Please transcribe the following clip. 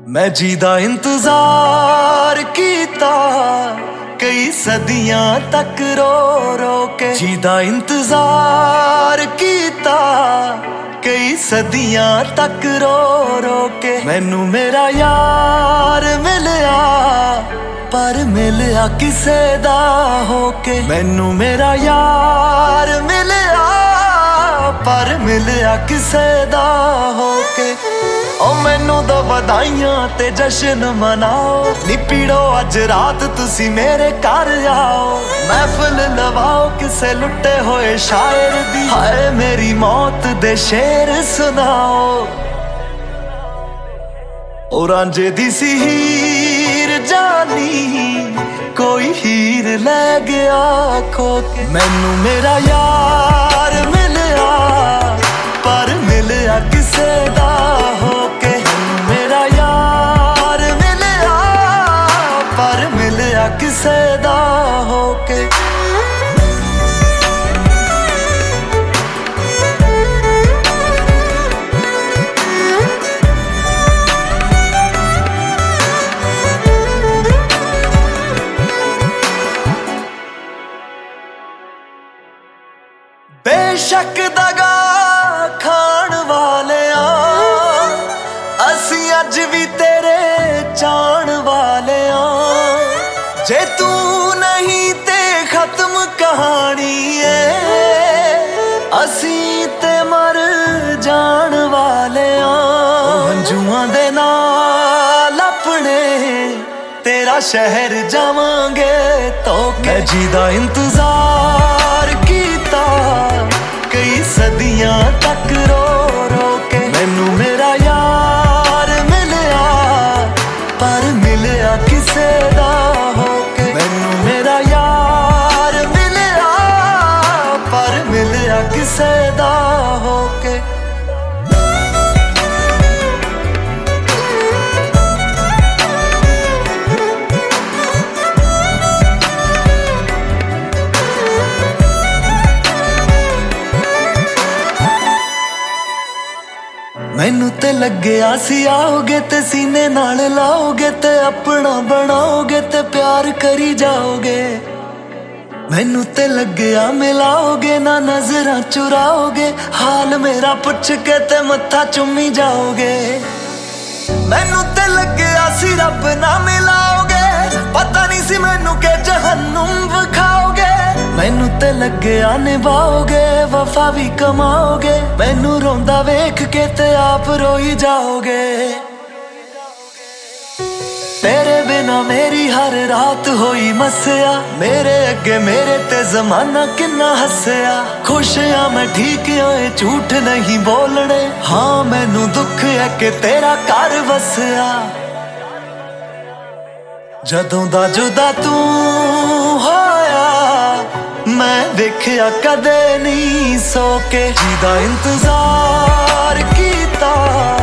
मैं जीदा इंतजार कीता कई सदियां तक रो रो के। जीदा इंतजार कीता कई सदियां तक रो रो के। मैनू मेरा यार मिलया पर मिलया किसे दा होके। मैनू मेरा यार मिलया पर मिलया किसे दा होके। ओ मैनू दो बधाइयां ते जश्न मनाओ नी पीड़ो अज रात तुसी मेरे घर आओ। महफिल लवाओ किसे लुटे होए शायर दी, हाय मेरी मौत दे शेर सुनाओ। ओ रांझे दी सी हीर जानी कोई हीर ले गया खो के। मैनू मेरा यार मिलया पर मिलया किसे दा होके। मेरा यार मिलया पर मिलया किसे दा होके। बेशक दगा खान वाले असी अज भी तेरे चाण वाले जे तू नहीं ते खत्म कहानी है असी ते मर जान वाले हंजुआं दे नाल अपने तेरा शहर जावांगे तो मैं जीदा इंतजार कीता कई सदियां तक रो रो के। मैनू मेरा यार मिलया पर मिलया किसे दा होके। मैनू मेरा यार मिलया पर मिलया किसे दा होके। मैनू ते लग्या सी आओगे ते सीने नाल लाओगे ते अपना बनाओगे ते प्यार करी जाओगे। मैनू ते लग्या मिलाओगे ना नजरां चुराओगे, हाल मेरा पुछ के ते मत्था चुम्मी जाओगे। मैनू ते लग्या सी रब ना मिलाओगे, पता नहीं सी मैनू के जहन्नुम विखाओगे। मैनू ते लग्या निभाओगे वफा भी कमाओगे, मैनू रोंदा वेख के ते आप रोई जाओगे। तेरे बिना मेरी हर रात होई मस्या, मेरे अगे मेरे ते जमाना किन्ना हसया। खुश हाँ मैं ठीक होए झूठ नहीं बोलने, हाँ मैनू दुख है कि तेरा घर वसया। जदों दा जुदा तू होया मैं वेख्या कदे नहीं सो के। जीदा इंतजार कीता